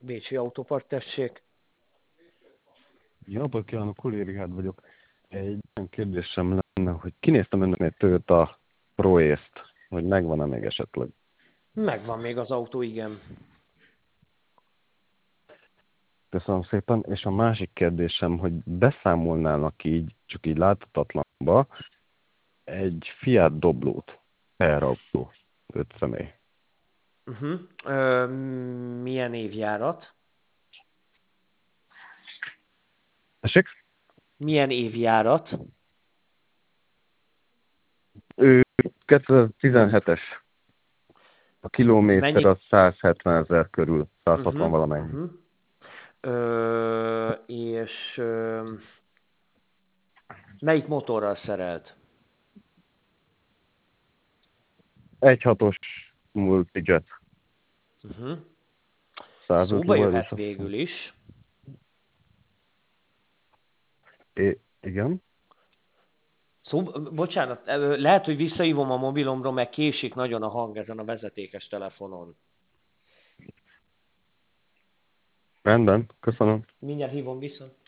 Bécsi Autópart, tessék. Jó napot kívánok, Kulé Richárd vagyok. Egy olyan kérdésem lenne, hogy kinéztem önnek egy Toyota Pro-észt, hogy megvan-e még esetleg. Megvan még az autó, igen. Köszönöm szépen. És a másik kérdésem, hogy beszámolnának így, csak így láthatatlanba, egy Fiat Doblót, per autó, 5 személy. Milyen évjárat? Tessék? Milyen évjárat? Ő 2017-es. A kilométer Mennyi? az 170 000 körül, 160 Uh-huh, valamennyi. uh-huh. És melyik motorral szerelt? 1.6-os Multijet, Uh-huh. 105 Szóba lóerős, jöhet azt hiszem. végül is. Igen. Bocsánat, lehet, hogy visszahívom a mobilomról, mert késik nagyon a hang ezen a vezetékes telefonon. Rendben, köszönöm. Mindjárt hívom vissza.